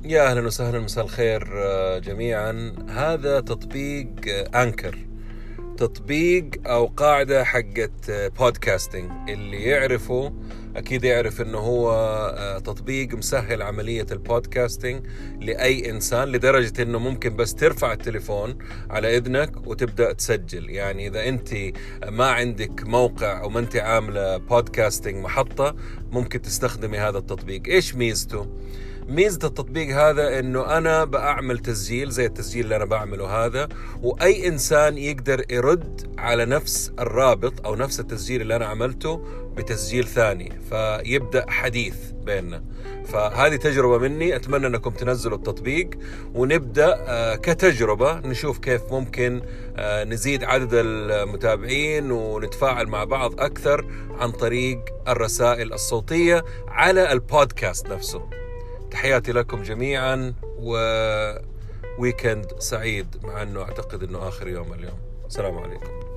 يا أهلا وسهلا، مساء الخير جميعا. هذا تطبيق أنكر، تطبيق أو قاعدة حقت بودكاستنج. اللي يعرفه أكيد يعرف أنه هو تطبيق مسهل عملية البودكاستنج لأي إنسان، لدرجة أنه ممكن بس ترفع التليفون على إذنك وتبدأ تسجل. يعني إذا أنت ما عندك موقع أو ما أنت عاملة بودكاستنج محطة، ممكن تستخدمي هذا التطبيق. إيش ميزته؟ ميزة التطبيق هذا انه انا بعمل تسجيل زي التسجيل اللي انا بعمله هذا، واي انسان يقدر يرد على نفس الرابط او نفس التسجيل اللي انا عملته بتسجيل ثاني، فيبدأ حديث بيننا. فهذه تجربة مني، اتمنى انكم تنزلوا التطبيق ونبدأ كتجربة نشوف كيف ممكن نزيد عدد المتابعين ونتفاعل مع بعض اكثر عن طريق الرسائل الصوتية على البودكاست نفسه. تحياتي لكم جميعا، وويكند سعيد، مع أنه أعتقد أنه آخر يوم اليوم. السلام عليكم.